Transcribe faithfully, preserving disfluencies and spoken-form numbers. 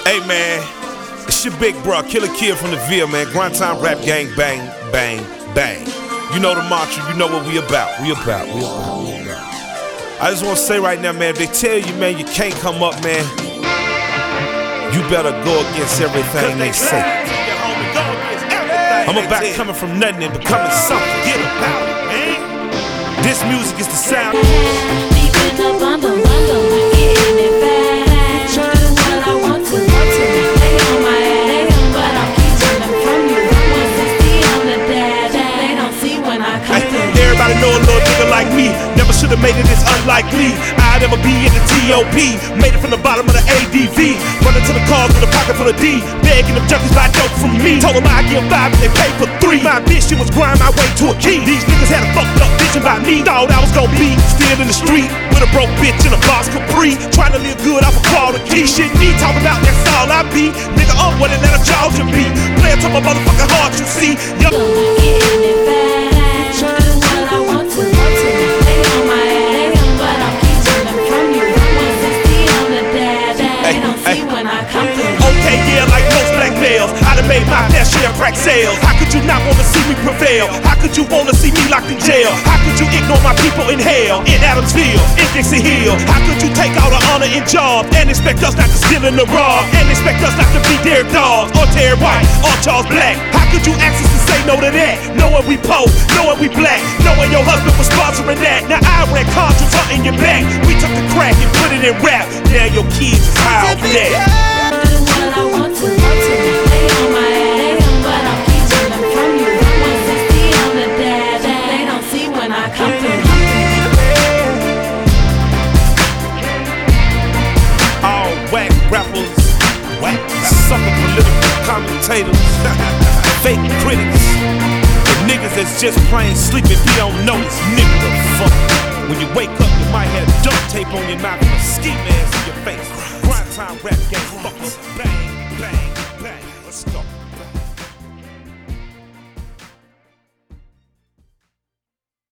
Hey man, it's your big bro, Killer Kid from the Ville, man. Grind time rap gang, bang, bang, bang. You know the mantra, you know what we about. We about, we about, we about. I just want to say right now, man, if they tell you, man, you can't come up, man, you better go against everything they say. I'm about coming from nothing and becoming something. Get about it, man. This music is the sound. Deep in the bundle, bundle, getting it fast. Do what I want to, want to. They on my ass, but I'm keeping them from you. one sixty on the dash, they don't see when I come through. Everybody know a little nigga like me. Never should've made it this unlikely. I'd ever be in the T O P. Made it from the bottom of the A D V. Running to the cars with a pocket full of D. Begging them junkies buy dope from me. Told them I'd give five and they paid for three. My ambition was grind my way to a key. These niggas had a fucked up vision by me. Thought I was gonna be still in the street with a broke bitch in a box Capri. Trying to live good off a call to key. Shit me talking about that's all I be. Nigga up what it let a Georgia be. Playing to my motherfucking heart, you see. Yo. Getting it fast. Do what I want to, want to. They on my ass, but I'm keeping them from you. one sixty on the dash, they don't see when I come through. Okay, yeah, like most black males, I done made my fair share of crack sales. How could you not wanna see me prevail? How could you wanna see me locked in jail? How could you ignore my people in hell? In Adamsville, in Dixie Hill. How could you take all the honor and job and expect us not to steal in the rob? And expect us not to be their dogs, or Terry White, or Charles Black? How could you ask us to say no to that? Knowing we poor, knowing we black, knowing your husband was sponsoring that. Now I wear conscience hunting your back. We took the crack and put it in rap. Now your kids is high off that. What I want to, want to. They on my ass, but I'm keeping them from you. one sixty on the dash, they don't see when I come through. All whack rappers, whack sucker political commentators, fake critics, the niggas that's just plain sleeping. If you don't notice, nigga, the fuck. When you wake up, you might have duct tape on your mouth and a ski mask in your face. Grind time rap game, fuckers, bang, bang, bang. Let's go.